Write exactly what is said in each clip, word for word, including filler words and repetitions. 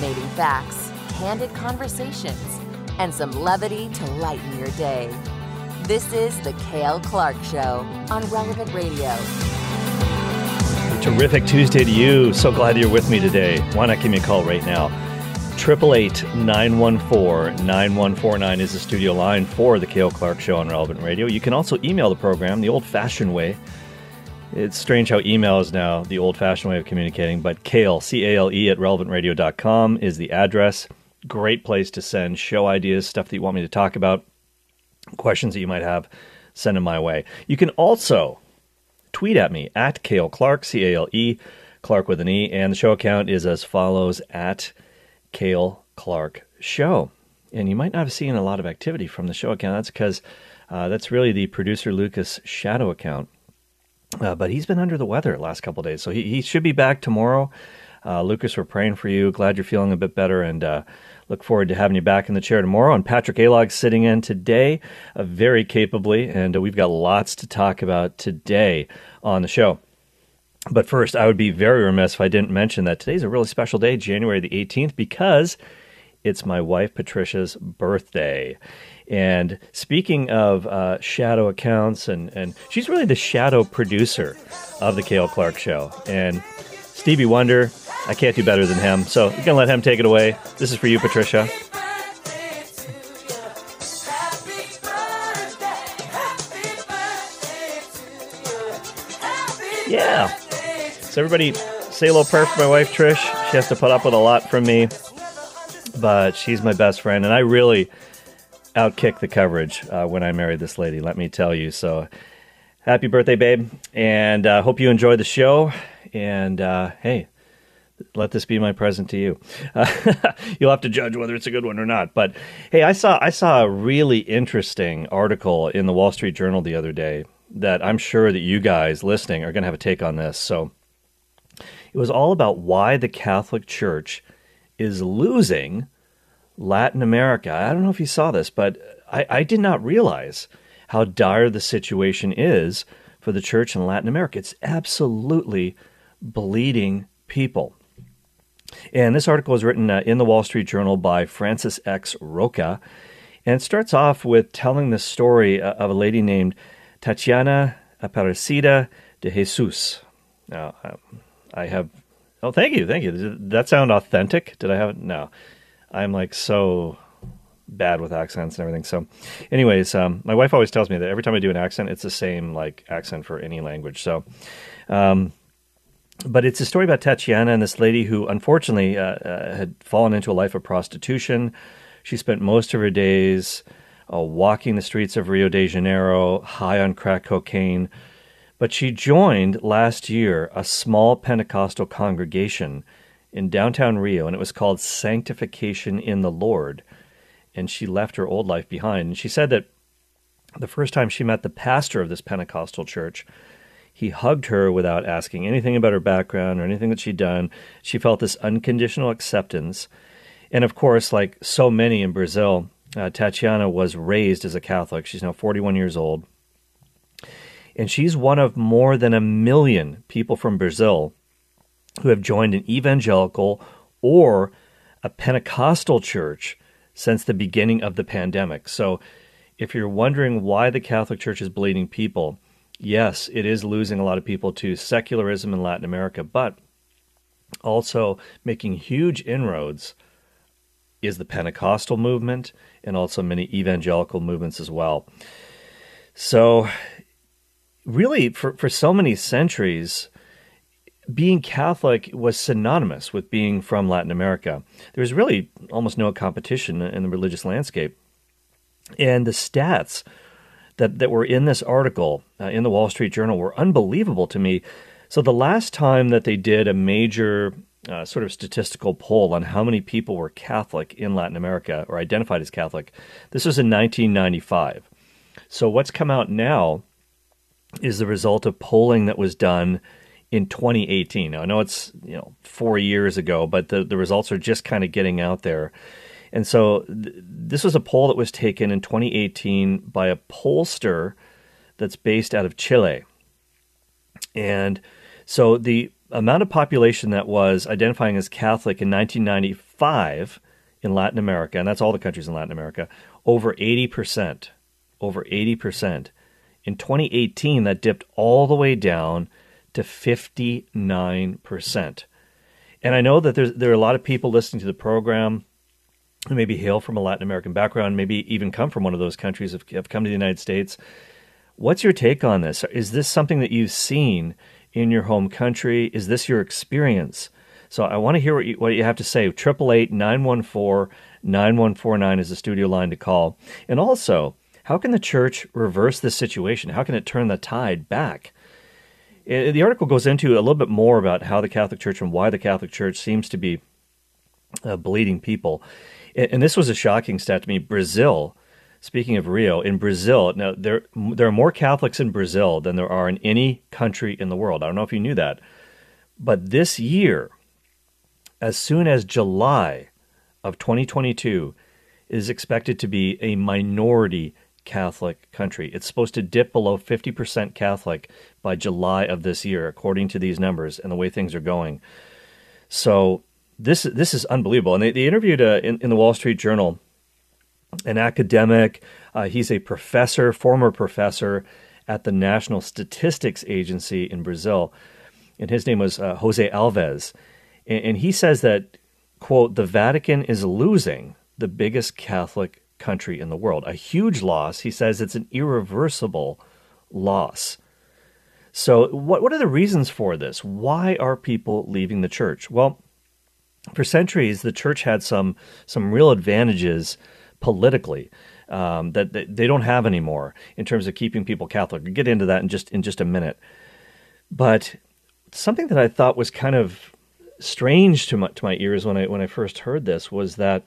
Fascinating facts, candid conversations, and some levity to lighten your day. This is The Cale Clark Show on Relevant Radio. Terrific Tuesday to you. So glad you're with me today. Why not give me a call right now? eight eight eight, nine one four, nine one four nine is the studio line for The Cale Clark Show on Relevant Radio. You can also email the program the old-fashioned way. It's strange how email is now the old-fashioned way of communicating, but Cale, C A L E, at relevant radio dot com is the address. Great place to send show ideas, stuff that you want me to talk about, questions that you might have, send them my way. You can also tweet at me, at Cale Clark, C A L E, Clark with an E, and the show account is as follows, at Cale Clark Show. And you might not have seen a lot of activity from the show account. That's because uh, that's really the producer Lucas shadow account. Uh, but he's been under the weather the last couple of days, so he, he should be back tomorrow. Uh, Lucas, we're praying for you. Glad you're feeling a bit better, and uh, look forward to having you back in the chair tomorrow. And Patrick Alog sitting in today, uh, very capably, and uh, we've got lots to talk about today on the show. But first, I would be very remiss if I didn't mention that today's a really special day, January the eighteenth, because it's my wife Patricia's birthday. And speaking of uh, shadow accounts, and, and she's really the shadow producer of the Cale Clark Show. And Stevie Wonder, I can't do better than him, so we're going to let him take it away. This is for you, Patricia. Yeah. So everybody say a little prayer for my wife, Trish. She has to put up with a lot from me, but she's my best friend, and I really outkicked the coverage uh, when I married this lady, let me tell you. So happy birthday, babe, and uh, hope you enjoy the show. And uh, hey, let this be my present to you. Uh, you'll have to judge whether it's a good one or not. But hey, I saw I saw a really interesting article in the Wall Street Journal the other day that I'm sure that you guys listening are going to have a take on this. So it was all about why the Catholic Church is losing Latin America. I don't know if you saw this, but I, I did not realize how dire the situation is for the church in Latin America. It's absolutely bleeding people. And this article was written uh, in the Wall Street Journal by Francis X. Roca, and it starts off with telling the story uh, of a lady named Tatiana Aparecida de Jesus. Now, um, I have... Oh, thank you, thank you. Did that sound authentic? Did I have it? No. I'm like so bad with accents and everything. So anyways, um, my wife always tells me that every time I do an accent, it's the same like accent for any language. So, um, but it's a story about Tatiana and this lady who unfortunately uh, uh, had fallen into a life of prostitution. She spent most of her days uh, walking the streets of Rio de Janeiro, high on crack cocaine. But she joined last year a small Pentecostal congregation in downtown Rio, and it was called Sanctification in the Lord. And she left her old life behind. And she said that the first time she met the pastor of this Pentecostal church, he hugged her without asking anything about her background or anything that she'd done. She felt this unconditional acceptance. And of course, like so many in Brazil, uh, Tatiana was raised as a Catholic. She's now forty-one years old. And she's one of more than a million people from Brazil who have joined an evangelical or a Pentecostal church since the beginning of the pandemic. So if you're wondering why the Catholic Church is bleeding people, yes, it is losing a lot of people to secularism in Latin America, but also making huge inroads is the Pentecostal movement and also many evangelical movements as well. So really, for, for so many centuries, being Catholic was synonymous with being from Latin America. There was really almost no competition in the religious landscape. And the stats that, that were in this article uh, in the Wall Street Journal were unbelievable to me. So the last time that they did a major uh, sort of statistical poll on how many people were Catholic in Latin America or identified as Catholic, this was in nineteen ninety-five. So what's come out now is the result of polling that was done in twenty eighteen. Now, I know it's, you know, four years ago, but the, the results are just kind of getting out there. And so th- this was a poll that was taken in twenty eighteen by a pollster that's based out of Chile. And so the amount of population that was identifying as Catholic in nineteen ninety, five in Latin America, and that's all the countries in Latin America, over eighty percent. Over eighty percent. In twenty eighteen, that dipped all the way down to fifty-nine percent. And I know that there's, there are a lot of people listening to the program who maybe hail from a Latin American background, maybe even come from one of those countries, have, have come to the United States. What's your take on this? Is this something that you've seen in your home country? Is this your experience? So I want to hear what you, what you have to say. eight eight eight, nine one four, nine one four nine is the studio line to call. And also, how can the church reverse this situation? How can it turn the tide back? The article goes into a little bit more about how the Catholic Church and why the Catholic Church seems to be uh, bleeding people. And this was a shocking stat to me. Brazil, speaking of Rio, in Brazil, now there there are more Catholics in Brazil than there are in any country in the world. I don't know if you knew that. But this year, as soon as July of twenty twenty-two, is expected to be a minority Catholic country. It's supposed to dip below fifty percent Catholic by July of this year, according to these numbers and the way things are going. So this this is unbelievable. And they, they interviewed uh, in, in the Wall Street Journal an academic. Uh, he's a professor, former professor at the National Statistics Agency in Brazil, and his name was uh, Jose Alves. And, and he says that, quote, the Vatican is losing the biggest Catholic country in the world. A huge loss. He says it's an irreversible loss. So what what are the reasons for this? Why are people leaving the church? Well, for centuries, the church had some some real advantages politically um, that, that they don't have anymore in terms of keeping people Catholic. We'll get into that in just in just a minute. But something that I thought was kind of strange to my to my ears when I when I first heard this was that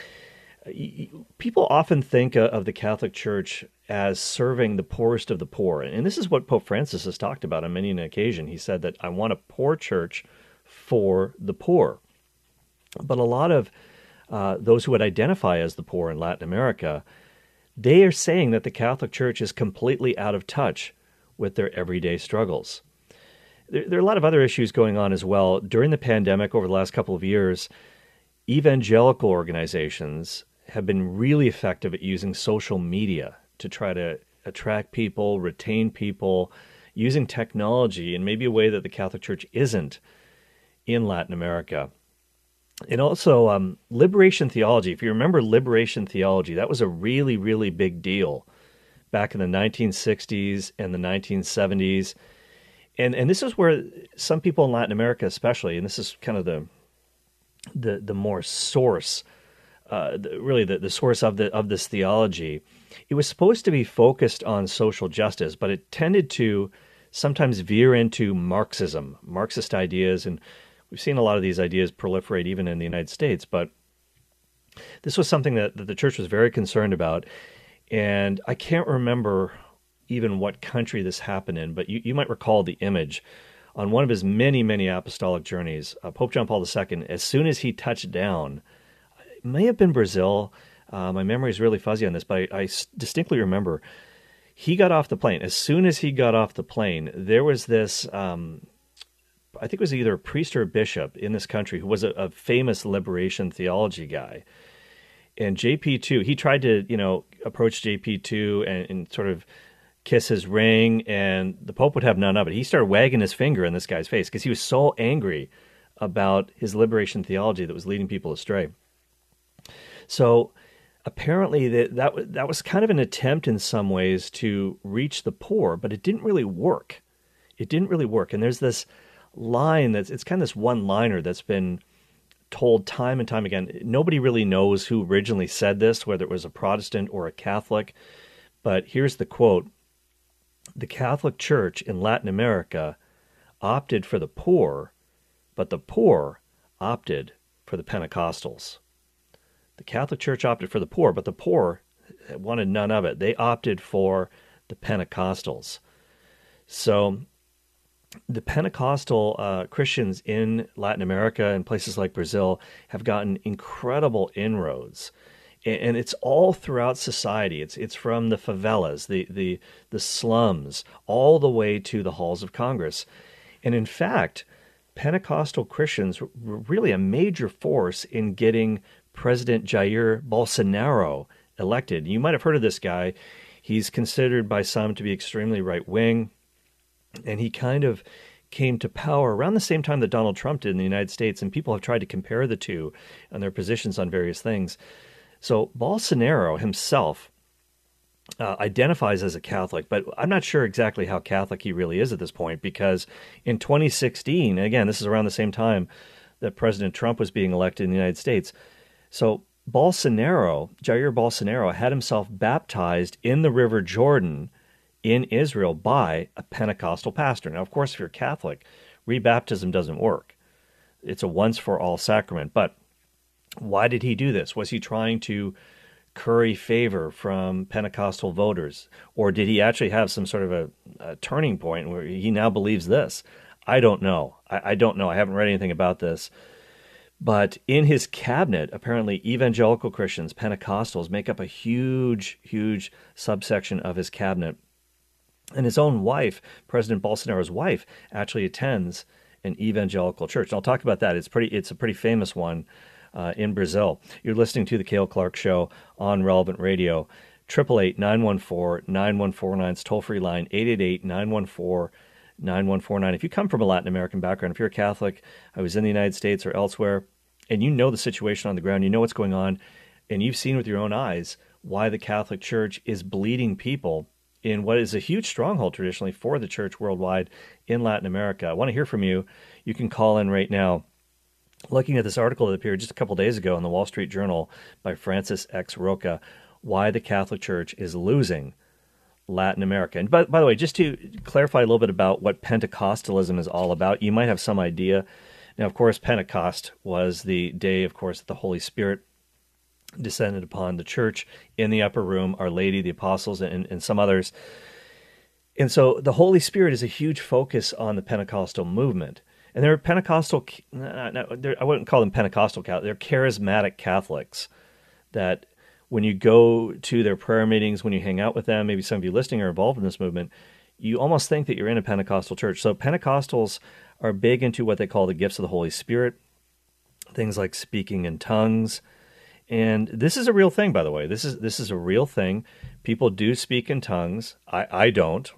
people often think of the Catholic Church as serving the poorest of the poor. And this is what Pope Francis has talked about on many an occasion. He said that I want a poor church for the poor. But a lot of uh, those who would identify as the poor in Latin America, they are saying that the Catholic Church is completely out of touch with their everyday struggles. There, there are a lot of other issues going on as well. During the pandemic over the last couple of years, evangelical organizations have been really effective at using social media to try to attract people, retain people, using technology in maybe a way that the Catholic Church isn't in Latin America. And also um, liberation theology. If you remember liberation theology, that was a really, really big deal back in the nineteen sixties and the nineteen seventies. And and this is where some people in Latin America especially, and this is kind of the the the more source Uh, the, really the, the source of the of this theology, it was supposed to be focused on social justice, but it tended to sometimes veer into Marxism, Marxist ideas, and we've seen a lot of these ideas proliferate even in the United States, but this was something that, that the church was very concerned about, and I can't remember even what country this happened in, but you, you might recall the image. On one of his many, many apostolic journeys, uh, Pope John Paul the Second, as soon as he touched down, it may have been Brazil. Uh, my memory is really fuzzy on this, but I, I distinctly remember he got off the plane. As soon as he got off the plane, there was this, um, I think it was either a priest or a bishop in this country who was a, a famous liberation theology guy. And J P two, he tried to, you know, approach J P two and, and sort of kiss his ring, and the Pope would have none of it. He started wagging his finger in this guy's face because he was so angry about his liberation theology that was leading people astray. So apparently that, that, that was kind of an attempt in some ways to reach the poor, but it didn't really work. It didn't really work. And there's this line that's, it's kind of this one-liner that's been told time and time again. Nobody really knows who originally said this, whether it was a Protestant or a Catholic, but here's the quote. The Catholic Church in Latin America opted for the poor, but the poor opted for the Pentecostals. The Catholic Church opted for the poor, but the poor wanted none of it. They opted for the Pentecostals. So the Pentecostal uh, Christians in Latin America and places like Brazil have gotten incredible inroads. And it's all throughout society. It's it's from the favelas, the, the the slums, all the way to the halls of Congress. And in fact, Pentecostal Christians were really a major force in getting President Jair Bolsonaro elected. You might have heard of this guy. He's considered by some to be extremely right-wing, and he kind of came to power around the same time that Donald Trump did in the United States, and people have tried to compare the two and their positions on various things. So Bolsonaro himself uh, identifies as a Catholic, but I'm not sure exactly how Catholic he really is at this point, because in twenty sixteen, again, this is around the same time that President Trump was being elected in the United States. So Bolsonaro, Jair Bolsonaro, had himself baptized in the River Jordan in Israel by a Pentecostal pastor. Now, of course, if you're Catholic, rebaptism doesn't work. It's a once-for-all sacrament. But why did he do this? Was he trying to curry favor from Pentecostal voters? Or did he actually have some sort of a, a turning point where he now believes this? I don't know. I, I don't know. I haven't read anything about this. But in his cabinet, apparently evangelical Christians, Pentecostals, make up a huge, huge subsection of his cabinet. And his own wife, President Bolsonaro's wife, actually attends an evangelical church. And I'll talk about that. It's pretty. It's a pretty famous one uh, in Brazil. You're listening to the Cale Clark Show on Relevant Radio. eight eight eight, nine one four, nine one four nine. It's toll-free line, eight eight eight, nine one four, nine one four nine. If you come from a Latin American background, if you're a Catholic, I was in the United States or elsewhere, and you know the situation on the ground, you know what's going on, and you've seen with your own eyes why the Catholic Church is bleeding people in what is a huge stronghold traditionally for the church worldwide in Latin America. I want to hear from you. You can call in right now. Looking at this article that appeared just a couple days ago in the Wall Street Journal by Francis X. Roca, why the Catholic Church is losing Latin America. And by, by the way, just to clarify a little bit about what Pentecostalism is all about, you might have some idea. Now, of course, Pentecost was the day, of course, that the Holy Spirit descended upon the church in the upper room, Our Lady, the apostles, and, and some others. And so the Holy Spirit is a huge focus on the Pentecostal movement. And there are Pentecostal, I wouldn't call them Pentecostal Catholics, they're charismatic Catholics that when you go to their prayer meetings, when you hang out with them, maybe some of you listening are involved in this movement, you almost think that you're in a Pentecostal church. So Pentecostals are big into what they call the gifts of the Holy Spirit, things like speaking in tongues. And this is a real thing, by the way. This is this is a real thing. People do speak in tongues. I, I don't.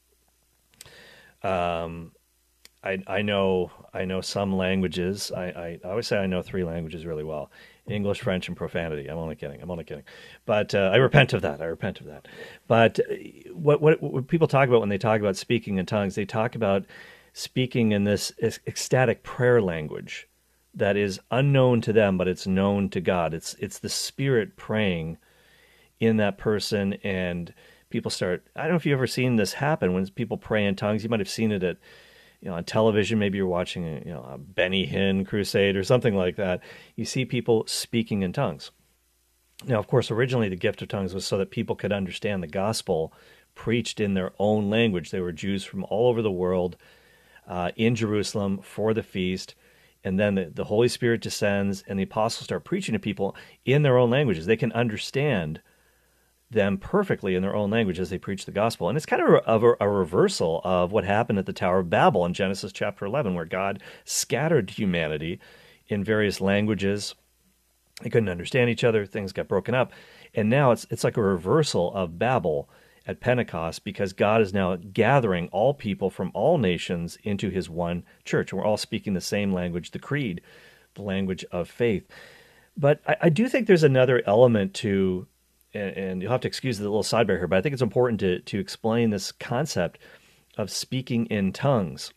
Um, I I know I know some languages. I, I, I always say I know three languages really well: English, French, and profanity. I'm only kidding. I'm only kidding. But uh, I repent of that. I repent of that. But what, what what people talk about when they talk about speaking in tongues, they talk about speaking in this ecstatic prayer language that is unknown to them, but it's known to God. It's it's the Spirit praying in that person, and people start. I don't know if you've ever seen this happen when people pray in tongues. You might have seen it at, you know, on television. Maybe you're watching, a, you know, a Benny Hinn crusade or something like that. You see people speaking in tongues. Now, of course, originally the gift of tongues was so that people could understand the gospel preached in their own language. They were Jews from all over the world uh, in Jerusalem for the feast. And then the, the Holy Spirit descends and the apostles start preaching to people in their own languages. They can understand them perfectly in their own language as they preach the gospel. And it's kind of a, a reversal of what happened at the Tower of Babel in Genesis chapter eleven, where God scattered humanity in various languages. They couldn't understand each other. Things got broken up. And now it's it's like a reversal of Babel at Pentecost, because God is now gathering all people from all nations into his one church. And we're all speaking the same language, the creed, the language of faith. But I, I do think there's another element to, and, and you'll have to excuse the little sidebar here, but I think it's important to, to explain this concept of speaking in tongues,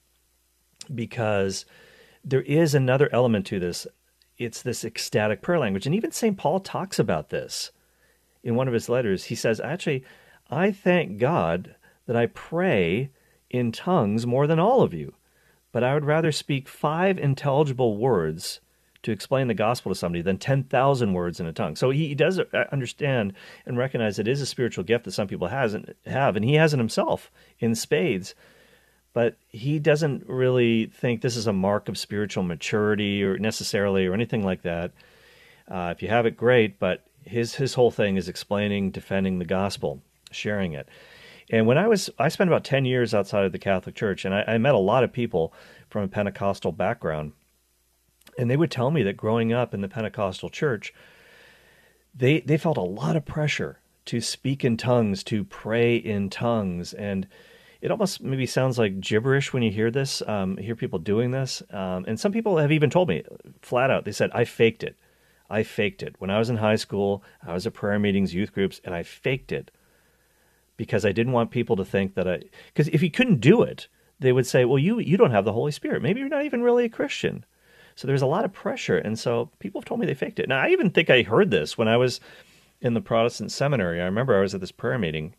because there is another element to this. It's this ecstatic prayer language. And even Saint Paul talks about this in one of his letters. He says, actually, I thank God that I pray in tongues more than all of you, but I would rather speak five intelligible words to explain the gospel to somebody than ten thousand words in a tongue. So he does understand and recognize it is a spiritual gift that some people hasn't have, and he has it himself in spades, but he doesn't really think this is a mark of spiritual maturity or necessarily or anything like that. Uh, if you have it, great, but his his whole thing is explaining, defending the gospel, sharing it. And when I was, I spent about ten years outside of the Catholic Church, and I, I met a lot of people from a Pentecostal background. And they would tell me that growing up in the Pentecostal church, they they felt a lot of pressure to speak in tongues, to pray in tongues. And it almost maybe sounds like gibberish when you hear this, um, hear people doing this. Um, and some people have even told me flat out, they said, I faked it. I faked it. When I was in high school, I was at prayer meetings, youth groups, and I faked it because I didn't want people to think that I, because if you couldn't do it, they would say, well, you you don't have the Holy Spirit. Maybe you're not even really a Christian. So there's a lot of pressure. And so people have told me they faked it. Now, I even think I heard this when I was in the Protestant seminary. I remember I was at this prayer meeting.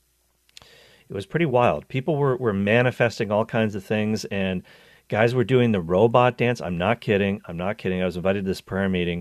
It was pretty wild. People were, were manifesting all kinds of things, and guys were doing the robot dance. I'm not kidding. I'm not kidding. I was invited to this prayer meeting,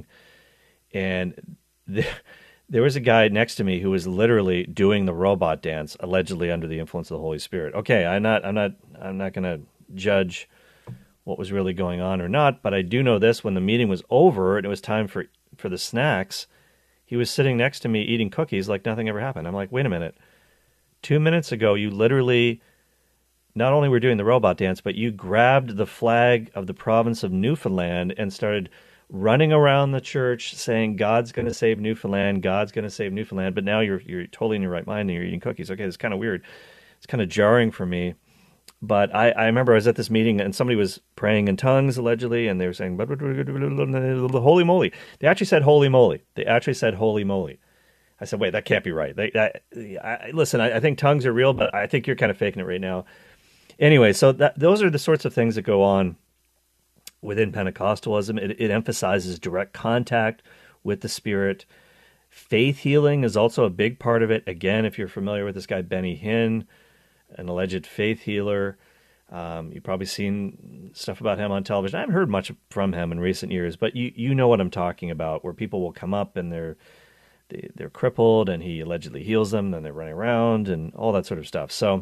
and there, there was a guy next to me who was literally doing the robot dance, allegedly under the influence of the Holy Spirit. Okay, I'm not, I'm not, I'm not going to judge what was really going on or not, but I do know this: when the meeting was over and it was time for for the snacks, he was sitting next to me eating cookies like nothing ever happened. I'm like, wait a minute. Two minutes ago, you literally not only were doing the robot dance, but you grabbed the flag of the province of Newfoundland and started running around the church saying, God's going to save Newfoundland, God's going to save Newfoundland, but now you're you're totally in your right mind and you're eating cookies. Okay, it's kind of weird. It's kind of jarring for me. But I, I remember I was at this meeting and somebody was praying in tongues, allegedly, and they were saying, holy moly. They actually said holy moly. They actually said holy moly. I said, wait, that can't be right. They, that, I, listen, I, I think tongues are real, but I think you're kind of faking it right now. Anyway, so that, those are the sorts of things that go on within Pentecostalism. It, it emphasizes direct contact with the Spirit. Faith healing is also a big part of it. Again, if you're familiar with this guy, Benny Hinn, an alleged faith healer, um, you've probably seen stuff about him on television. I haven't heard much from him in recent years, but you, you know what I'm talking about, where people will come up and they're They, they're crippled, and he allegedly heals them, and they're running around, and all that sort of stuff. So,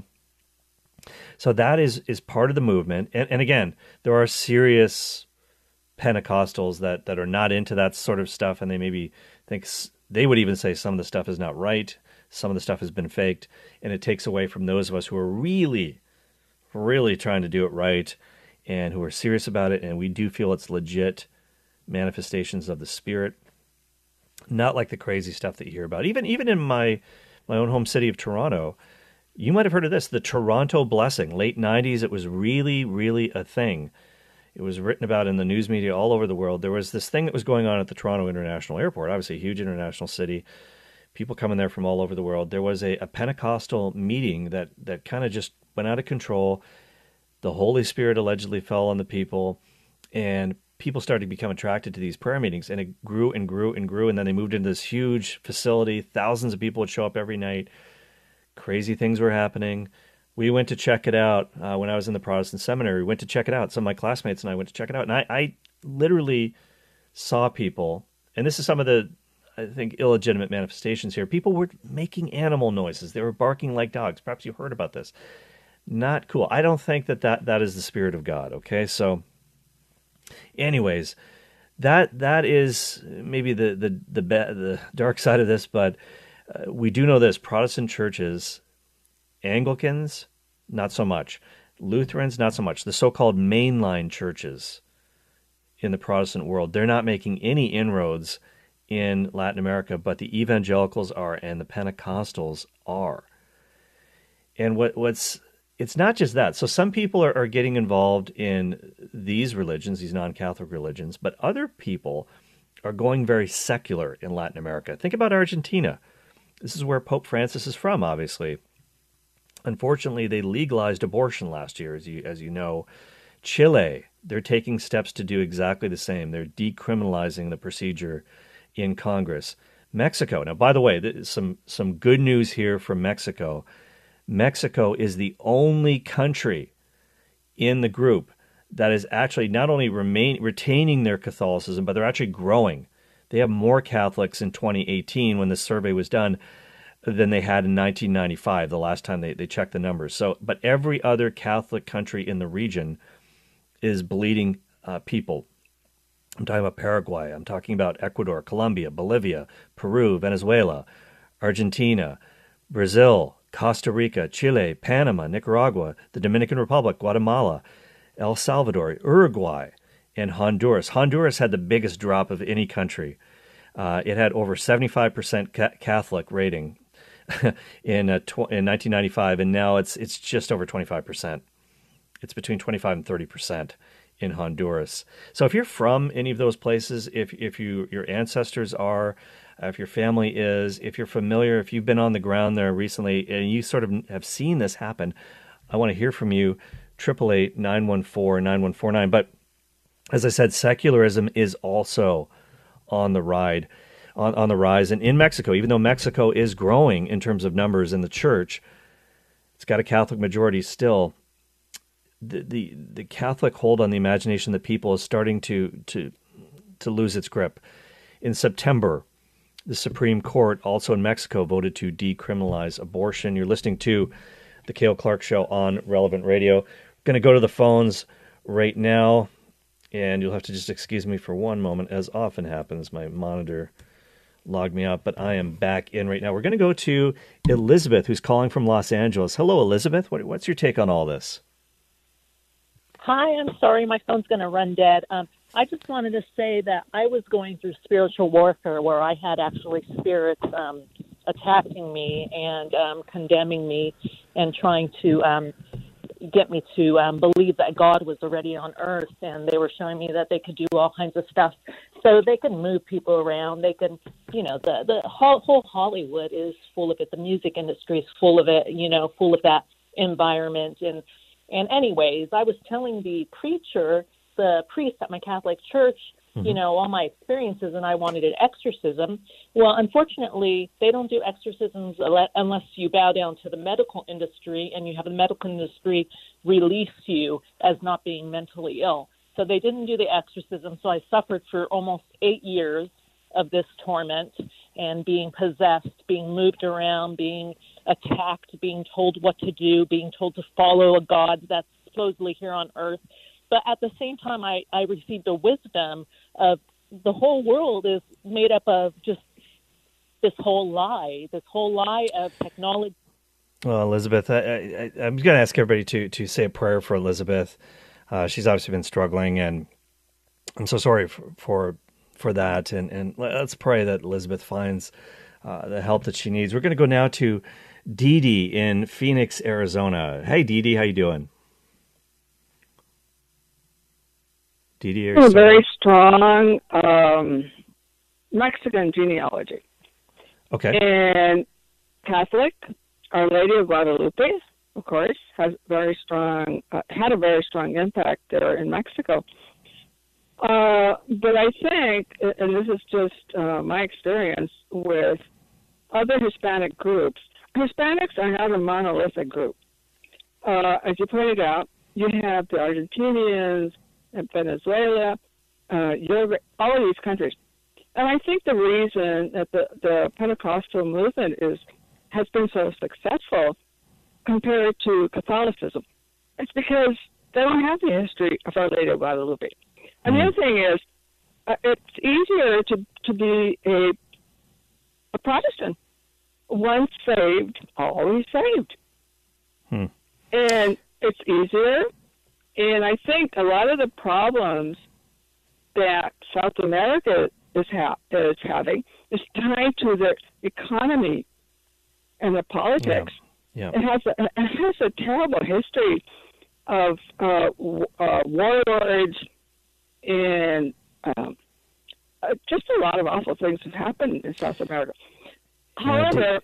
so that is is part of the movement. And, and again, there are serious Pentecostals that, that are not into that sort of stuff, and they maybe think they would even say some of the stuff is not right, some of the stuff has been faked, and it takes away from those of us who are really, really trying to do it right, and who are serious about it, and we do feel it's legit manifestations of the Spirit. Not like the crazy stuff that you hear about. Even even in my my own home city of Toronto, you might have heard of this, the Toronto Blessing. Late nineties, it was really, really a thing. It was written about in the news media all over the world. There was this thing that was going on at the Toronto International Airport, obviously a huge international city, people coming there from all over the world. There was a, a Pentecostal meeting that, that kind of just went out of control. The Holy Spirit allegedly fell on the people, and people started to become attracted to these prayer meetings, and it grew and grew and grew, and then they moved into this huge facility. Thousands of people would show up every night. Crazy things were happening. We went to check it out uh, when I was in the Protestant seminary. We went to check it out. Some of my classmates and I went to check it out, and I, I literally saw people, and this is some of the, I think, illegitimate manifestations here. People were making animal noises. They were barking like dogs. Perhaps you heard about this. Not cool. I don't think that that, that is the Spirit of God, okay? So anyways, that that is maybe the the the, the dark side of this, but uh, we do know this: Protestant churches, Anglicans, not so much; Lutherans, not so much. The so-called mainline churches in the Protestant world, they're not making any inroads in Latin America, but the evangelicals are, and the Pentecostals are. And what what's It's not just that. So some people are, are getting involved in these religions, these non-Catholic religions, but other people are going very secular in Latin America. Think about Argentina. This is where Pope Francis is from, obviously. Unfortunately, they legalized abortion last year, as you, as you know. Chile, they're taking steps to do exactly the same. They're decriminalizing the procedure in Congress. Mexico. Now, by the way, some, some good news here from Mexico. Mexico is the only country in the group that is actually not only remain, retaining their Catholicism, but they're actually growing. They have more Catholics in twenty eighteen, when the survey was done, than they had in nineteen ninety-five, the last time they, they checked the numbers. So, but every other Catholic country in the region is bleeding uh, people. I'm talking about Paraguay. I'm talking about Ecuador, Colombia, Bolivia, Peru, Venezuela, Argentina, Brazil, Costa Rica, Chile, Panama, Nicaragua, the Dominican Republic, Guatemala, El Salvador, Uruguay, and Honduras. Honduras had the biggest drop of any country. Uh, it had over seventy-five percent ca- Catholic rating in uh, tw- in nineteen ninety-five, and now it's it's just over twenty-five percent. It's between twenty-five and thirty percent in Honduras. So if you're from any of those places, if if you your ancestors are, uh, if your family is, if you're familiar, if you've been on the ground there recently and you sort of have seen this happen, I want to hear from you. eight eight eight, nine one four, nine one four nine. But as I said, secularism is also on the ride, on, on the rise. And in Mexico, even though Mexico is growing in terms of numbers in the church, it's got a Catholic majority still. The, the the Catholic hold on the imagination of the people is starting to to to lose its grip. In September, the Supreme Court, also in Mexico, voted to decriminalize abortion. You're listening to the Cale Clark Show on Relevant Radio. We're going to go to the phones right now, and you'll have to just excuse me for one moment, as often happens. My monitor logged me out, but I am back in right now. We're going to go to Elizabeth, who's calling from Los Angeles. Hello, Elizabeth. What, what's your take on all this? Hi, I'm sorry, my phone's going to run dead. Um, I just wanted to say that I was going through spiritual warfare where I had actually spirits um, attacking me and um, condemning me and trying to um, get me to um, believe that God was already on earth, and they were showing me that they could do all kinds of stuff. So they could move people around. They could, you know, the, the whole, whole Hollywood is full of it. The music industry is full of it, you know, full of that environment. And And anyways, I was telling the preacher, the priest at my Catholic church, mm-hmm. you know, all my experiences, and I wanted an exorcism. Well, unfortunately, they don't do exorcisms unless you bow down to the medical industry and you have the medical industry release you as not being mentally ill. So they didn't do the exorcism, so I suffered for almost eight years of this torment and being possessed, being moved around, being attacked, being told what to do, being told to follow a God that's supposedly here on earth. But at the same time, I, I received the wisdom of the whole world is made up of just this whole lie, this whole lie of technology. Well, Elizabeth, I, I, I'm going to ask everybody to, to say a prayer for Elizabeth. Uh, she's obviously been struggling, and I'm so sorry for for, for that. And, and let's pray that Elizabeth finds uh, the help that she needs. We're going to go now to Dee Dee in Phoenix, Arizona. Hey, Dee Dee, how you doing? Dee Dee, a very strong um, Mexican genealogy. Okay. And Catholic, Our Lady of Guadalupe, of course, has very strong, uh, had a very strong impact there in Mexico. Uh, but I think, and this is just uh, my experience with other Hispanic groups, Hispanics are not a monolithic group. Uh, as you pointed out, you have the Argentinians and Venezuela, uh, Europe, all of these countries. And I think the reason that the, the Pentecostal movement is has been so successful compared to Catholicism is because they don't have the history of Our Lady of Guadalupe. And the other thing is, uh, it's easier to, to be a, a Protestant. Once saved, always saved. Hmm. And it's easier. And I think a lot of the problems that South America is, ha- is having is tied to the economy and the politics. Yeah. Yeah. It has a, it has a terrible history of uh, uh, warlords and um, uh, just a lot of awful things have happened in South America. However,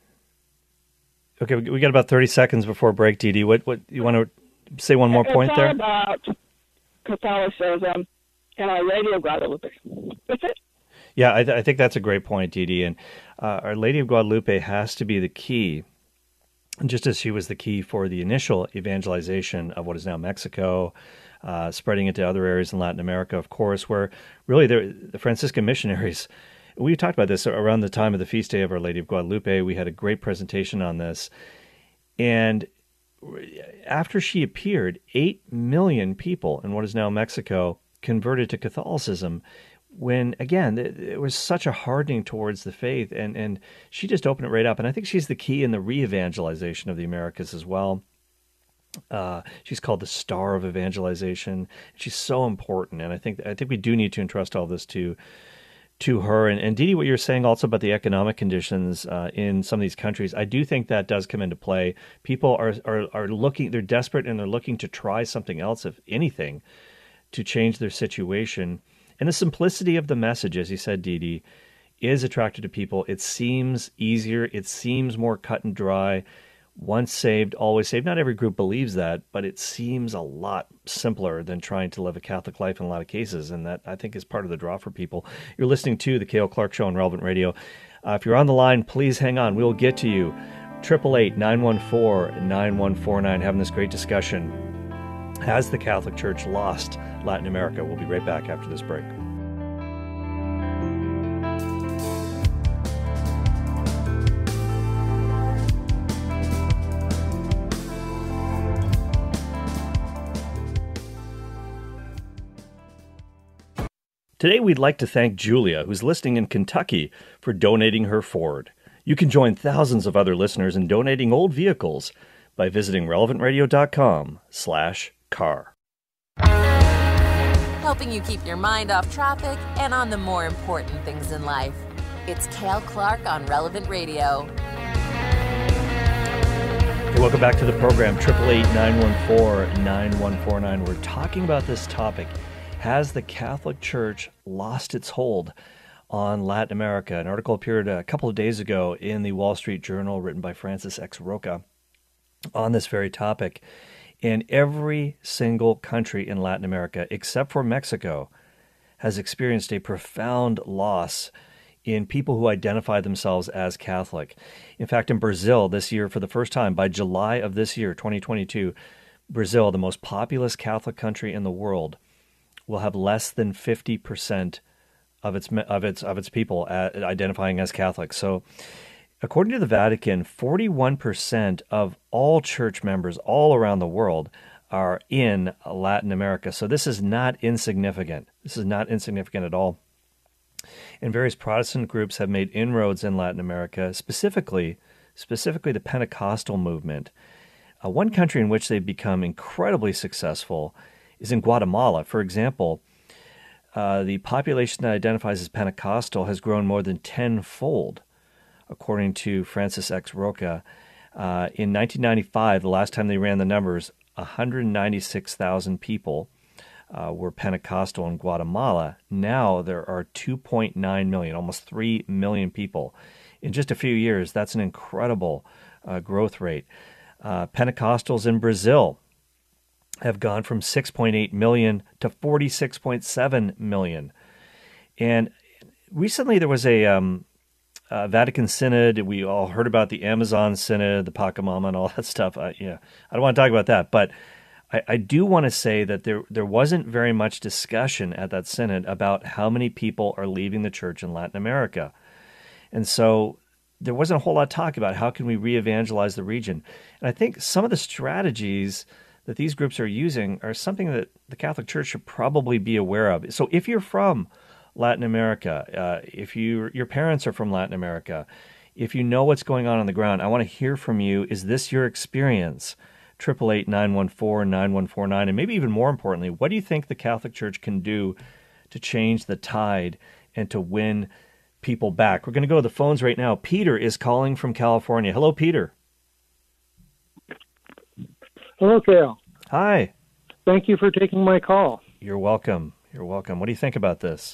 okay, we got about thirty seconds before break, Dee Dee. What, what, you want to say one more point there? It's all about Catholicism and Our Lady of Guadalupe. That's it. Yeah, I, th- I think that's a great point, Dee Dee. And uh, Our Lady of Guadalupe has to be the key, just as she was the key for the initial evangelization of what is now Mexico, uh, spreading it to other areas in Latin America, of course, where really the Franciscan missionaries, we talked about this around the time of the feast day of Our Lady of Guadalupe. We had a great presentation on this. And after she appeared, eight million people in what is now Mexico converted to Catholicism when, again, it, it was such a hardening towards the faith, and, and she just opened it right up. And I think she's the key in the re-evangelization of the Americas as well. Uh, she's called the star of evangelization. She's so important, and I think I think we do need to entrust all this to to her. And, and Dee Dee, what you're saying also about the economic conditions uh, in some of these countries, I do think that does come into play. People are, are are looking, they're desperate, and they're looking to try something else, if anything, to change their situation. And the simplicity of the message, as you said, Dee Dee, is attractive to people. It seems easier. It seems more cut and dry. Once saved, always saved. Not every group believes that, but it seems a lot simpler than trying to live a Catholic life in a lot of cases, and that, I think, is part of the draw for people. You're listening to The Cale Clark Show on Relevant Radio. Uh, if you're on the line, please hang on. We will get to you. eight eight eight, nine one four, nine one four nine, having this great discussion. Has the Catholic Church lost Latin America? We'll be right back after this break. Today, we'd like to thank Julia, who's listening in Kentucky, for donating her Ford. You can join thousands of other listeners in donating old vehicles by visiting relevantradio.com slash car. Helping you keep your mind off traffic and on the more important things in life. It's Cale Clark on Relevant Radio. Hey, welcome back to the program, eight eight eight, nine one four, nine one four nine. We're talking about this topic. Has the Catholic Church lost its hold on Latin America? An article appeared a couple of days ago in the Wall Street Journal written by Francis X. Roca on this very topic. And every single country in Latin America, except for Mexico, has experienced a profound loss in people who identify themselves as Catholic. In fact, in Brazil this year, for the first time, by July of this year, twenty twenty-two, Brazil, the most populous Catholic country in the world, will have less than fifty percent of its of its of its people identifying as Catholic. So, according to the Vatican, forty-one percent of all church members all around the world are in Latin America. So this is not insignificant. This is not insignificant at all. And various Protestant groups have made inroads in Latin America, specifically specifically the Pentecostal movement. Uh, one country in which they've become incredibly successful is in Guatemala. For example, uh, the population that identifies as Pentecostal has grown more than tenfold, according to Francis X. Roca. Uh, in nineteen ninety-five, the last time they ran the numbers, one hundred ninety-six thousand people uh, were Pentecostal in Guatemala. Now there are two point nine million, almost three million people. In just a few years, that's an incredible uh, growth rate. Uh, Pentecostals in Brazil have gone from six point eight million to forty-six point seven million. And recently there was a um, uh, Vatican Synod. We all heard about the Amazon Synod, the Pachamama, and all that stuff. I, yeah, I don't want to talk about that, but I, I do want to say that there there wasn't very much discussion at that Synod about how many people are leaving the church in Latin America. And so there wasn't a whole lot of talk about how can we re-evangelize the region. And I think some of the strategies that these groups are using are something that the Catholic Church should probably be aware of. So if you're from Latin America, uh, if you your parents are from Latin America, if you know what's going on on the ground, I want to hear from you. Is this your experience? eight eight eight, nine one four, nine one four nine. And maybe even more importantly, what do you think the Catholic Church can do to change the tide and to win people back? We're going to go to the phones right now. Peter is calling from California. Hello, Peter. Hello, Cale. Hi. Thank you for taking my call. You're welcome. You're welcome. What do you think about this?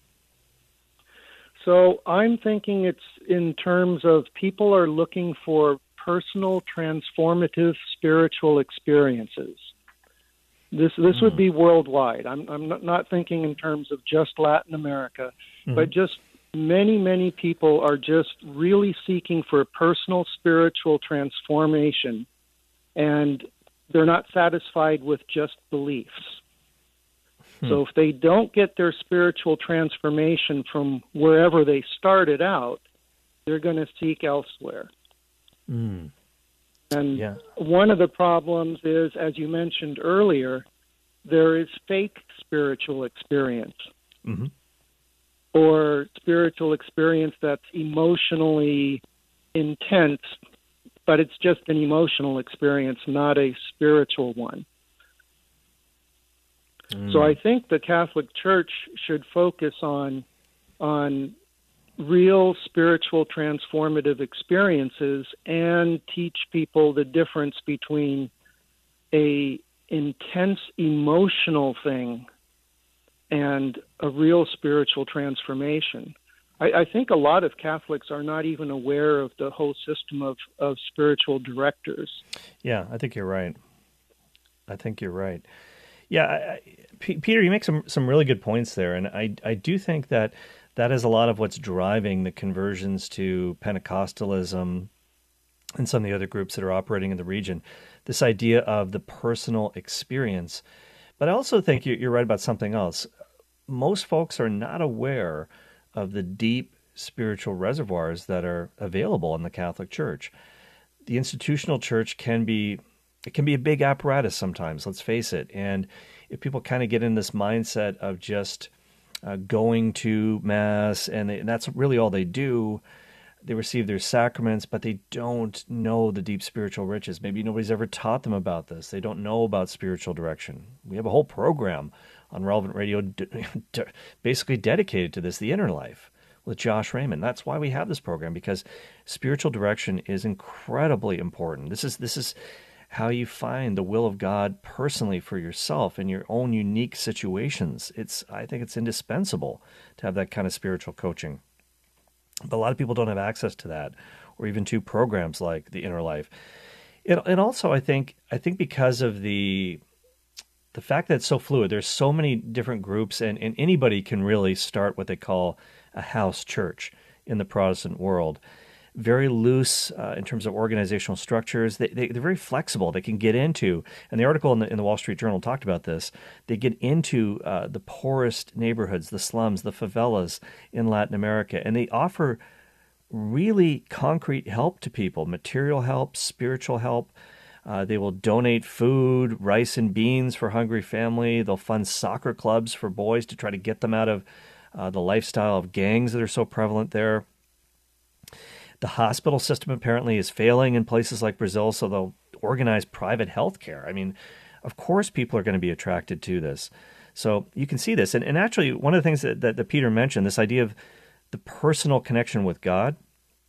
So I'm thinking it's in terms of people are looking for personal, transformative spiritual experiences. This this mm. would be worldwide. I'm I'm not, not thinking in terms of just Latin America, mm. but just many, many people are just really seeking for personal spiritual transformation, and they're not satisfied with just beliefs. Hmm. So if they don't get their spiritual transformation from wherever they started out, they're going to seek elsewhere. Mm. And yeah. one of the problems is, as you mentioned earlier, there is fake spiritual experience. Mm-hmm. or spiritual experience that's emotionally intense, but it's just an emotional experience, not a spiritual one. Mm. So I think the Catholic Church should focus on on real spiritual transformative experiences and teach people the difference between a intense emotional thing and a real spiritual transformation. I, I think a lot of Catholics are not even aware of the whole system of, of spiritual directors. Yeah, I think you're right. I think you're right. Yeah, I, I, P- Peter, you make some, some really good points there, and I I do think that that is a lot of what's driving the conversions to Pentecostalism and some of the other groups that are operating in the region, this idea of the personal experience. But I also think you're right about something else. Most folks are not aware of the deep spiritual reservoirs that are available in the Catholic Church. The institutional church can be it can be a big apparatus sometimes, let's face it. And if people kind of get in this mindset of just uh, going to Mass and, they, and that's really all they do, they receive their sacraments, but they don't know the deep spiritual riches. Maybe nobody's ever taught them about this. They don't know about spiritual direction. We have a whole program on Relevant Radio basically dedicated to this, the inner life, with Josh Raymond. That's why we have this program, because spiritual direction is incredibly important. This is this is how you find the will of God personally for yourself in your own unique situations. It's I think it's indispensable to have that kind of spiritual coaching. But a lot of people don't have access to that, or even to programs like the Inner Life. It, and also, I think, I think because of the the fact that it's so fluid, there's so many different groups, and, and anybody can really start what they call a house church in the Protestant world. Very loose uh, in terms of organizational structures. They, they, they're very flexible. They can get into, and the article in the, in the Wall Street Journal talked about this, they get into uh, the poorest neighborhoods, the slums, the favelas in Latin America, and they offer really concrete help to people, material help, spiritual help. Uh, they will donate food, rice and beans for hungry family. They'll fund soccer clubs for boys to try to get them out of uh, the lifestyle of gangs that are so prevalent there. The hospital system apparently is failing in places like Brazil, so they'll organize private health care. I mean, of course people are going to be attracted to this. So you can see this. And, and actually, one of the things that, that, that Peter mentioned, this idea of the personal connection with God,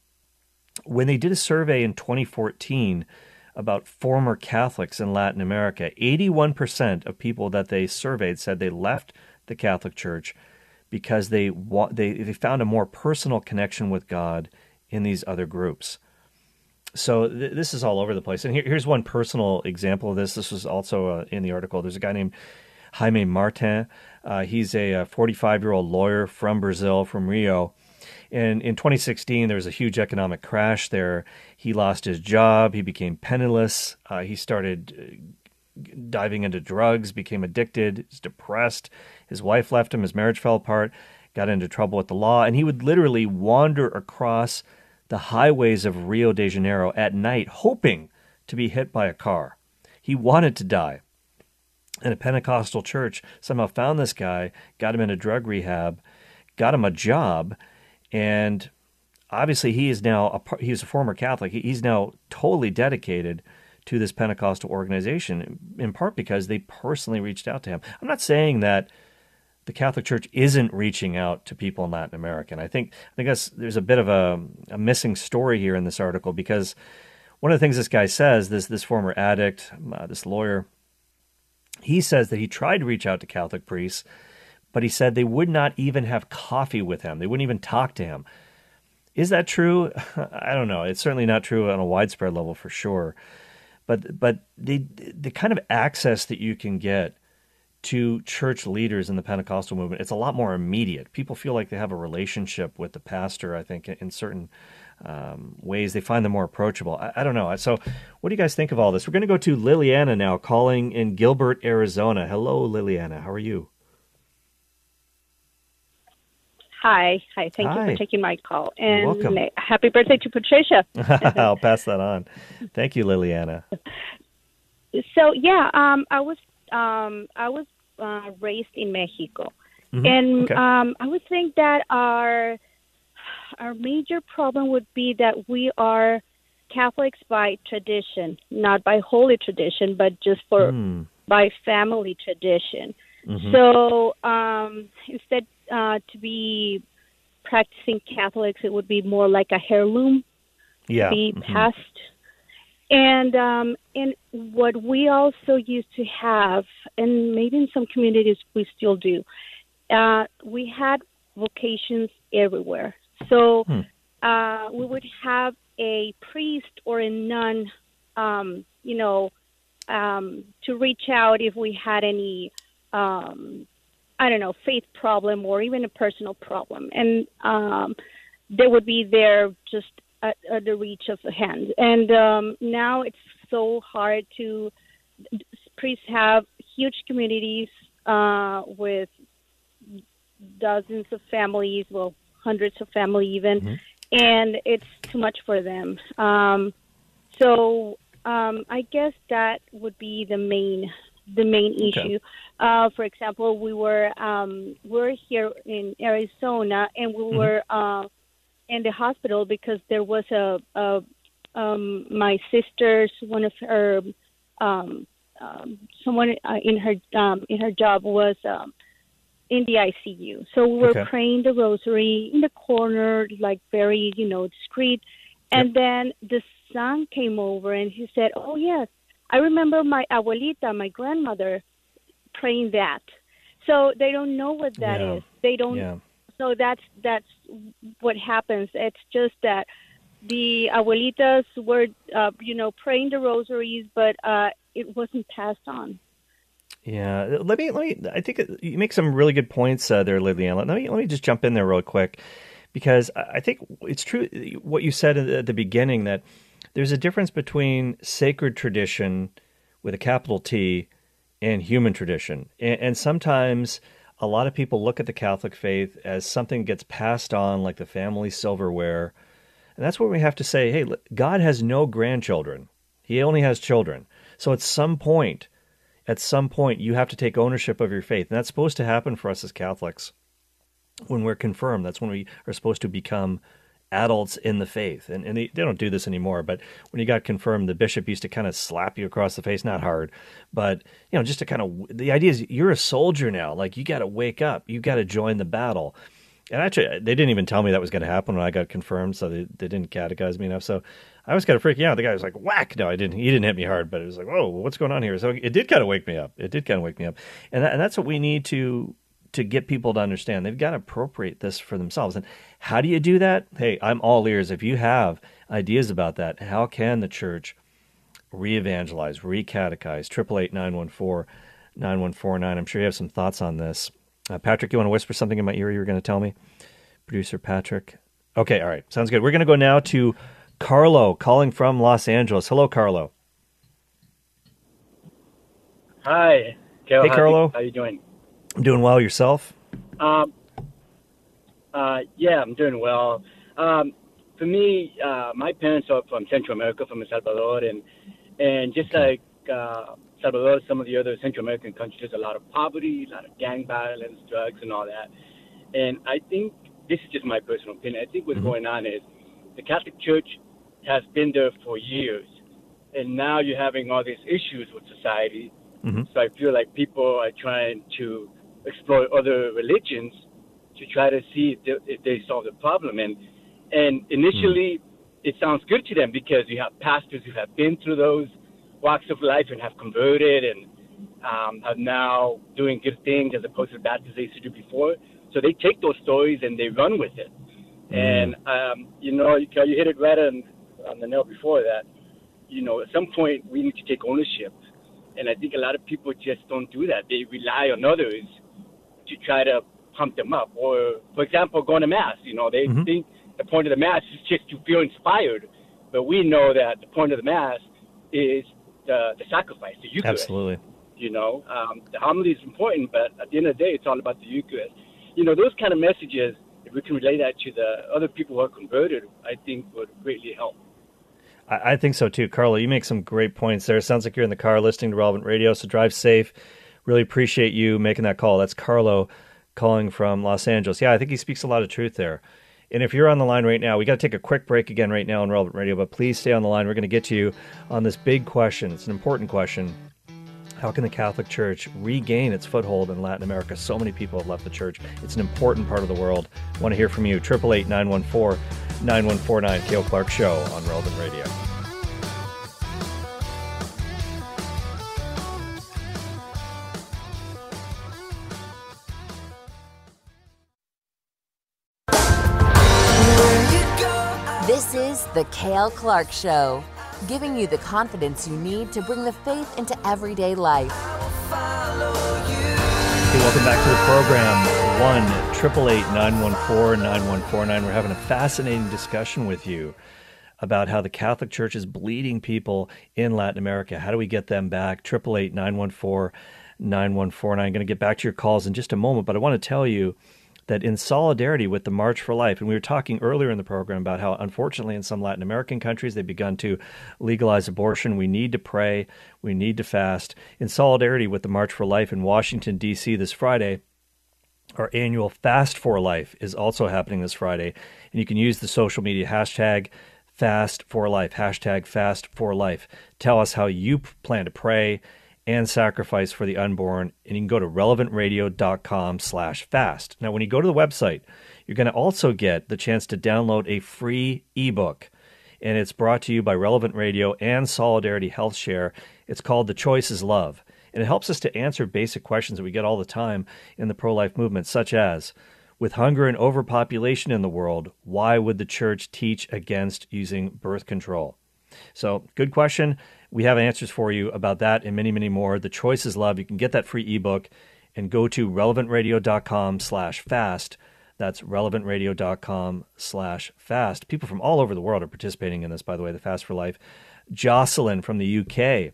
when they did a survey in twenty fourteen about former Catholics in Latin America, eighty-one percent of people that they surveyed said they left the Catholic Church because they wa- they, they found a more personal connection with God in these other groups. So th- this is all over the place. And here, here's one personal example of this. This was also uh, in the article. There's a guy named Jaime Martin. Uh, he's a forty-five-year-old lawyer from Brazil, from Rio. And in twenty sixteen, there was a huge economic crash there. He lost his job. He became penniless. Uh, he started diving into drugs, became addicted, was depressed. His wife left him. His marriage fell apart, got into trouble with the law. And he would literally wander across the highways of Rio de Janeiro at night, hoping to be hit by a car. He wanted to die. And a Pentecostal church somehow found this guy, got him into drug rehab, got him a job, and obviously he is now a, he's a former Catholic. He's now totally dedicated to this Pentecostal organization, in part because they personally reached out to him. I'm not saying that the Catholic Church isn't reaching out to people in Latin America. And I think I think that's, there's a bit of a, a missing story here in this article, because one of the things this guy says, this this former addict, uh, this lawyer, he says that he tried to reach out to Catholic priests, but he said they would not even have coffee with him. They wouldn't even talk to him. Is that true? I don't know. It's certainly not true on a widespread level for sure. But but the the kind of access that you can get to church leaders in the Pentecostal movement, it's a lot more immediate. People feel like they have a relationship with the pastor, I think, in certain um, ways. They find them more approachable. I, I don't know. So what do you guys think of all this? We're going to go to Liliana now, calling in Gilbert, Arizona. Hello, Liliana. How are you? Hi. Hi. Thank Hi. you for taking my call. And You're welcome. Happy birthday to Patricia. I'll pass that on. Thank you, Liliana. So, yeah, um, I was um, I was uh, raised in Mexico. Mm-hmm. And Okay. um, I would think that our our major problem would be that we are Catholics by tradition, not by holy tradition, but just for Mm. by family tradition. Mm-hmm. So um, instead uh, to be practicing Catholics, it would be more like a heirloom Yeah. to be Mhm. passed. And um, and what we also used to have, and maybe in some communities we still do, uh, we had vocations everywhere. So Hmm. uh, we would have a priest or a nun, um, you know, um, to reach out if we had any, um, I don't know, faith problem or even a personal problem. And um, they would be there just at, at the reach of the hand. And um, now it's so hard to, priests have huge communities uh, with dozens of families, well, hundreds of families even, Mhm. and it's too much for them. Um, so um, I guess that would be the main the main Okay. issue. Uh, for example, we were um, we're here in Arizona, and we Mhm. were uh, in the hospital because there was a, a um, my sister's one of her um, um, someone uh, in her um, in her job was um, in the I C U. So we were Okay. praying the rosary in the corner, like very, you know, discreet. And then the son came over and he said, "Oh yes, I remember my abuelita, my grandmother, praying that." So they don't know what that is. Yeah. They don't. Yeah. So that's that's what happens. It's just that the abuelitas were, uh, you know, praying the rosaries, but uh, it wasn't passed on. Yeah, let me let me. I think it- you make some really good points uh, there, Liliana. Let me let me just jump in there real quick, because I I think it's true what you said at the beginning, that there's a difference between sacred tradition with a capital T and human tradition, and, and sometimes a lot of people look at the Catholic faith as something that gets passed on, like the family silverware, and that's where we have to say, hey, God has no grandchildren; He only has children. So at some point. At some point, you have to take ownership of your faith. And that's supposed to happen for us as Catholics when we're confirmed. That's when we are supposed to become adults in the faith. And, and they, they don't do this anymore. But when you got confirmed, the bishop used to kind of slap you across the face. Not hard, but, you know, just to kind of, the idea is you're a soldier now. Like, you got to wake up. You got to join the battle. And actually, they didn't even tell me that was going to happen when I got confirmed, so they, they didn't catechize me enough. So I was kind of freaking out. The guy was like, whack! No, I didn't. He didn't hit me hard, but it was like, whoa, what's going on here? So it did kind of wake me up. It did kind of wake me up. And, that, and that's what we need to to get people to understand. They've got to appropriate this for themselves. And how do you do that? Hey, I'm all ears. If you have ideas about that, how can the church re-evangelize, re-catechize? triple eight nine one four nine one four nine. I'm sure you have some thoughts on this. Uh, Patrick, you want to whisper something in my ear you were going to tell me? Producer Patrick. Okay, all right. Sounds good. We're going to go now to Carlo calling from Los Angeles. Hello, Carlo. Hi. Kel, Hey, how Carlo. You, how you doing? I'm doing well. Yourself? Um, uh, yeah, I'm doing well. Um, for me, uh, my parents are from Central America, from El Salvador, and and just like uh, Salvador, some of the other Central American countries, there's a lot of poverty, a lot of gang violence, drugs, and all that. And I think, this is just my personal opinion, I think what's Mm-hmm. going on is the Catholic Church has been there for years, and now you're having all these issues with society. Mm-hmm. So I feel like people are trying to explore other religions to try to see if they, if they solve the problem. And and initially, it sounds good to them because you have pastors who have been through those walks of life and have converted and um, are now doing good things as opposed to the bad things they used to do before. So they take those stories and they run with it. Mm. And, um, you know, you, you hit it right on, on the nail before that. You know, at some point, we need to take ownership. And I think a lot of people just don't do that. They rely on others to try to pump them up. Or, for example, going to Mass. You know, they Mm-hmm. think the point of the Mass is just to feel inspired. But we know that the point of the Mass is the, the sacrifice, the Eucharist. Absolutely. You know, um, the homily is important, but at the end of the day, it's all about the Eucharist. You know, those kind of messages, if we can relay that to the other people who are converted, I think would greatly help. I, I think so too. Carlo, you make some great points there. It sounds like you're in the car listening to Relevant Radio, so drive safe. Really appreciate you making that call. That's Carlo calling from Los Angeles. Yeah, I think he speaks a lot of truth there. And if you're on the line right now, we got to take a quick break again right now on Relevant Radio, but please stay on the line. We're going to get to you on this big question. It's an important question. How can the Catholic Church regain its foothold in Latin America? So many people have left the church. It's an important part of the world. I want to hear from you. eight eight eight, nine one four, nine one four nine, Cale Clark Show on Relevant Radio. This is the Cale Clark Show, giving you the confidence you need to bring the faith into everyday life. Hey, welcome back to the program. one eight eight eight, nine one four, nine one four nine. We're having a fascinating discussion with you about how the Catholic Church is bleeding people in Latin America. How do we get them back? eight eight eight, nine one four, nine one four nine. I'm going to get back to your calls in just a moment, but I want to tell you that in solidarity with the March for Life, and we were talking earlier in the program about how, unfortunately, in some Latin American countries, they've begun to legalize abortion. We need to pray. We need to fast. In solidarity with the March for Life in Washington, D C this Friday, our annual Fast for Life is also happening this Friday. And you can use the social media hashtag Fast for Life, hashtag Fast for Life. Tell us how you plan to pray and sacrifice for the unborn, and you can go to relevant radio dot com slash fast. Now, when you go to the website, you're going to also get the chance to download a free ebook, and it's brought to you by Relevant Radio and Solidarity Health Share. It's called The Choice is Love, and it helps us to answer basic questions that we get all the time in the pro-life movement, such as, with hunger and overpopulation in the world, why would the church teach against using birth control? So, good question. We have answers for you about that and many, many more. The Choice is Love. You can get that free ebook and go to relevant radio dot com slash fast. That's relevant radio dot com slash fast. People from all over the world are participating in this, by the way, the Fast for Life. Jocelyn from the U K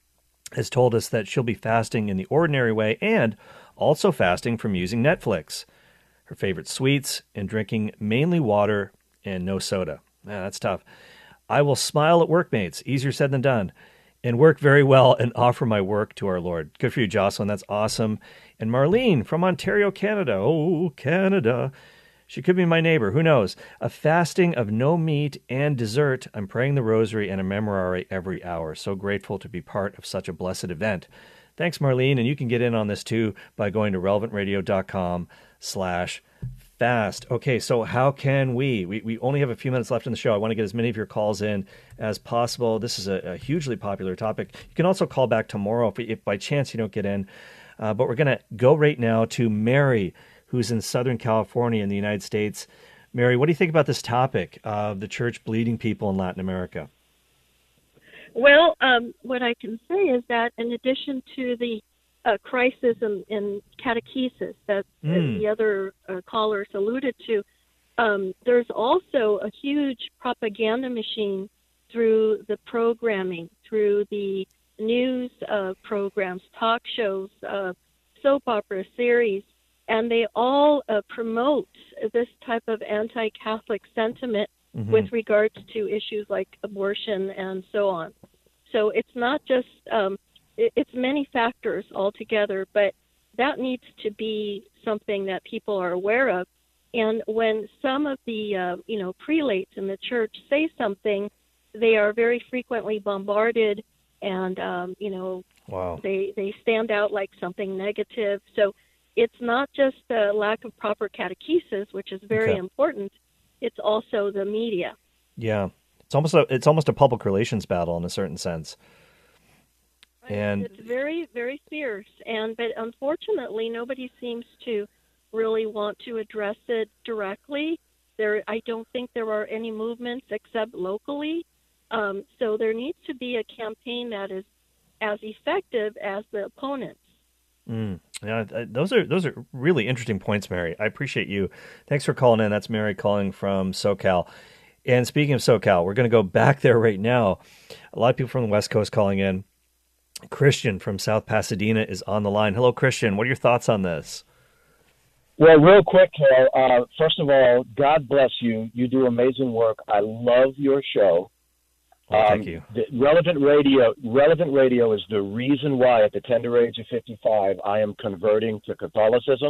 has told us that she'll be fasting in the ordinary way and also fasting from using Netflix, her favorite sweets, and drinking mainly water and no soda. Yeah, that's tough. I will smile at workmates, easier said than done, and work very well and offer my work to our Lord. Good for you, Jocelyn. That's awesome. And Marlene from Ontario, Canada. Oh, Canada. She could be my neighbor. Who knows? A fasting of no meat and dessert. I'm praying the rosary and a memorare every hour. So grateful to be part of such a blessed event. Thanks, Marlene. And you can get in on this, too, by going to relevant radio dot com slash fast. Okay, so how can we? we? We only have a few minutes left in the show. I want to get as many of your calls in as possible. This is a, a hugely popular topic. You can also call back tomorrow if, if by chance you don't get in. Uh, but we're going to go right now to Mary, who's in Southern California in the United States. Mary, what do you think about this topic of the church bleeding people in Latin America? Well, um, what I can say is that in addition to the uh, crisis in, in catechesis that mm. the other uh, callers alluded to, um, there's also a huge propaganda machine through the programming, through the news uh, programs, talk shows, uh, soap opera series, and they all uh, promote this type of anti-Catholic sentiment mm-hmm. with regards to issues like abortion and so on. So it's not just, um, it, it's many factors altogether, but that needs to be something that people are aware of. And when some of the, uh, you know, prelates in the church say something, they are very frequently bombarded and, um, you know, wow. they, they stand out like something negative. So it's not just a lack of proper catechesis, which is very okay. important. It's also the media. Yeah. It's almost a it's almost a public relations battle in a certain sense, and it's very very fierce. And but unfortunately, nobody seems to really want to address it directly. There, I don't think there are any movements except locally. Um, so there needs to be a campaign that is as effective as the opponents. Mm. Yeah, those are those are really interesting points, Mary. I appreciate you. Thanks for calling in. That's Mary calling from SoCal. And speaking of SoCal, we're going to go back there right now. A lot of people from the West Coast calling in. Christian from South Pasadena is on the line. Hello, Christian. What are your thoughts on this? Well, real quick, Cale, uh, first of all, God bless you. You do amazing work. I love your show. Well, um, thank you. The Relevant Radio, Relevant Radio is the reason why, at the tender age of fifty-five, I am converting to Catholicism.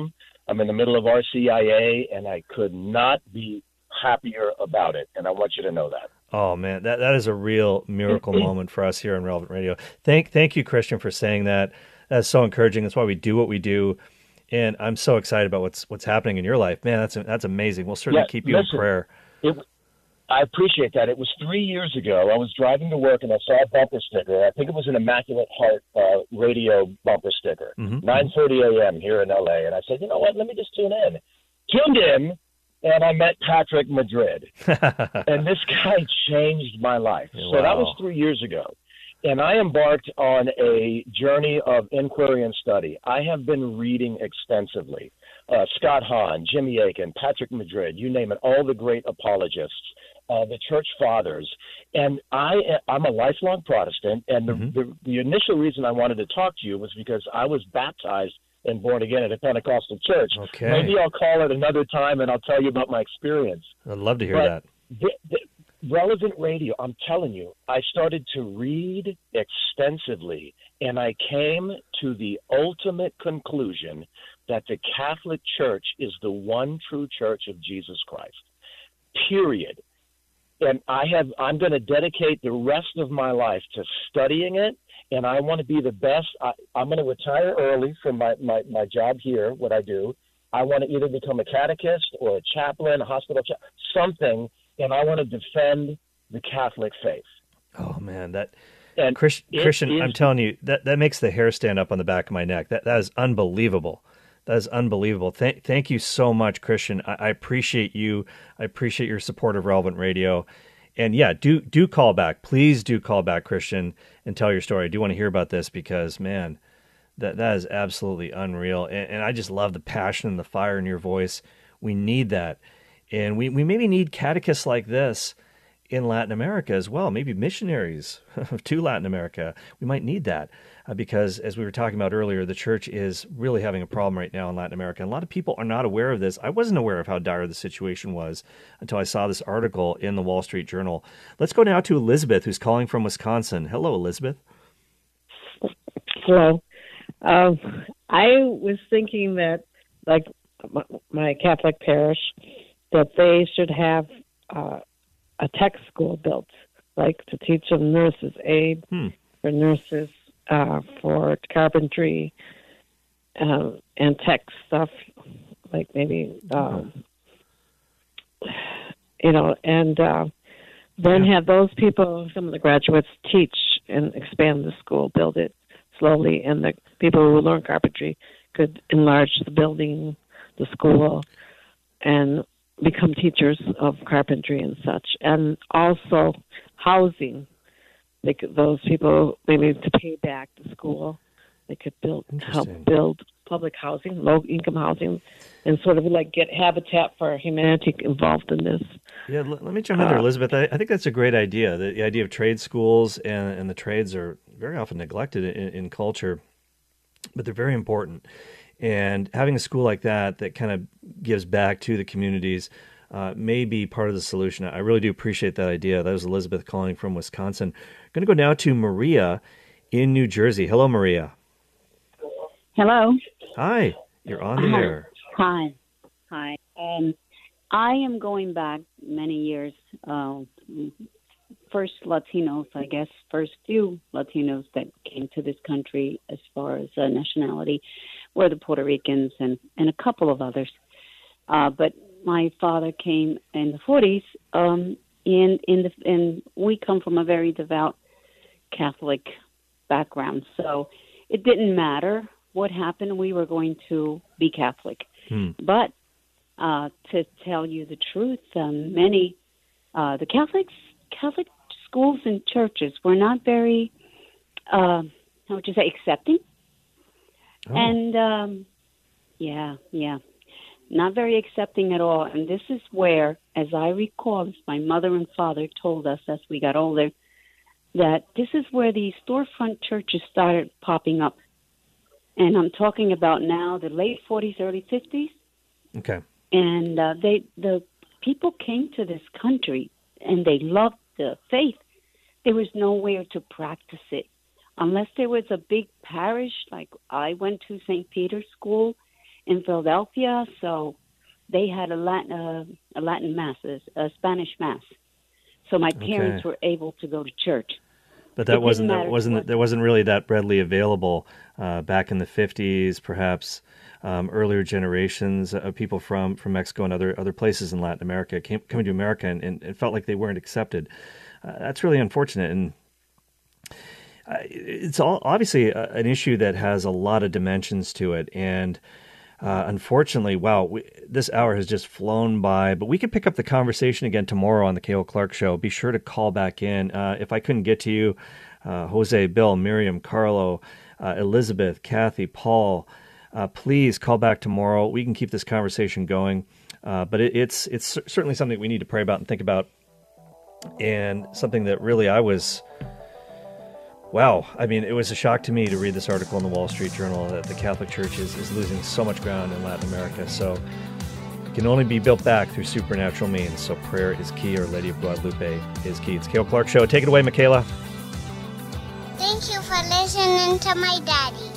I'm in the middle of R C I A, and I could not be happier about it. And I want you to know that. Oh man, that that is a real miracle moment for us here on Relevant Radio. Thank thank you, Christian, for saying that. That's so encouraging. That's why we do what we do. And I'm so excited about what's what's happening in your life. Man, that's that's amazing. We'll certainly Yeah, keep you listen, in prayer. It, I appreciate that. It was three years ago. I was driving to work, and I saw a bumper sticker. I think it was an Immaculate Heart uh, radio bumper sticker, Mm-hmm. nine thirty a.m. here in L A. And I said, you know what, let me just tune in. Tuned in, and I met Patrick Madrid. And this guy changed my life. Wow. So that was three years ago. And I embarked on a journey of inquiry and study. I have been reading extensively. Uh, Scott Hahn, Jimmy Akin, Patrick Madrid, you name it, all the great apologists, uh, the church fathers. And I, I'm a lifelong Protestant. And the, Mm-hmm. the, the initial reason I wanted to talk to you was because I was baptized and born again at a Pentecostal church. Okay. Maybe I'll call it another time and I'll tell you about my experience. I'd love to hear But that. the, the Relevant Radio, I'm telling you, I started to read extensively, and I came to the ultimate conclusion that the Catholic Church is the one true church of Jesus Christ, period. And I have, I'm going to dedicate the rest of my life to studying it, and I want to be the best. I, I'm going to retire early from my, my, my job here, what I do. I want to either become a catechist or a chaplain, a hospital chaplain, something, and I want to defend the Catholic faith. Oh man, that And Chris, it Christian, is- I'm telling you, that, that makes the hair stand up on the back of my neck. That that is unbelievable. That is unbelievable. Thank thank you so much, Christian. I, I appreciate you. I appreciate your support of Relevant Radio. And yeah, do do call back. Please do call back, Christian, and tell your story. I do want to hear about this because, man, that that is absolutely unreal. And, and I just love the passion and the fire in your voice. We need that. And we, we maybe need catechists like this in Latin America as well, maybe missionaries to Latin America. We might need that uh, because, as we were talking about earlier, the church is really having a problem right now in Latin America. And a lot of people are not aware of this. I wasn't aware of how dire the situation was until I saw this article in the Wall Street Journal. Let's go now to Elizabeth, who's calling from Wisconsin. Hello, Elizabeth. Hello. Um, I was thinking that, like my, my Catholic parish, that they should have uh, a tech school built, like to teach them nurses aid Hmm. for nurses, uh, for carpentry, um, and tech stuff, like maybe, um, you know, and uh, then have those people, some of the graduates, teach and expand the school, build it slowly, and the people who learn carpentry could enlarge the building, the school, and become teachers of carpentry and such. And also housing. They could, those people, maybe to pay back the school, they could build help Interesting. build public housing, low income housing, and sort of like get Habitat for Humanity involved in this. Yeah, l- let me jump in there, Uh, Elizabeth. I, I think that's a great idea. The, the idea of trade schools and, and the trades are very often neglected in, in culture, but they're very important. And having a school like that that kind of gives back to the communities uh, may be part of the solution. I really do appreciate that idea. That was Elizabeth calling from Wisconsin. I'm going to go now to Maria in New Jersey. Hello, Maria. Hello. Hi, you're on the Hi. air. Hi. Hi. Um, I am going back many years. Uh, first Latinos, I guess, first few Latinos that came to this country as far as uh, nationality were the Puerto Ricans and, and a couple of others. Uh, but my father came in the forties, um, and, in the, and we come from a very devout Catholic background. So it didn't matter what happened. We were going to be Catholic. Hmm. But uh, to tell you the truth, um, many uh, the Catholics, Catholic schools and churches were not very, uh, how would you say, accepting. Oh. And um, yeah, yeah, not very accepting at all. And this is where, as I recall, as my mother and father told us as we got older, that this is where the storefront churches started popping up. And I'm talking about now the late forties, early fifties. Okay. And uh, they, the people came to this country and they loved the faith. There was nowhere to practice it. Unless there was a big parish, like I went to Saint Peter's School, in Philadelphia, so they had a Latin, uh, a Latin mass, a Spanish mass. So my parents Okay. were able to go to church. But that It wasn't didn't that matter wasn't what- there wasn't really that readily available uh, back in the fifties, perhaps um, earlier generations of people from, from Mexico and other other places in Latin America came coming to America and, and it felt like they weren't accepted. Uh, that's really unfortunate, and uh, it's all obviously a, an issue that has a lot of dimensions to it. And uh, unfortunately, wow, we, this hour has just flown by. But we can pick up the conversation again tomorrow on the K O Clark Show. Be sure to call back in. Uh, if I couldn't get to you, uh, Jose, Bill, Miriam, Carlo, uh, Elizabeth, Kathy, Paul, uh, please call back tomorrow. We can keep this conversation going. Uh, but it, it's it's cer- certainly something we need to pray about and think about, and something that really I was. Wow. I mean, it was a shock to me to read this article in the Wall Street Journal that the Catholic Church is, is losing so much ground in Latin America. So it can only be built back through supernatural means. So prayer is key. Our Lady of Guadalupe is key. It's K O Clark Show. Take it away, Michaela. Thank you for listening to my daddy.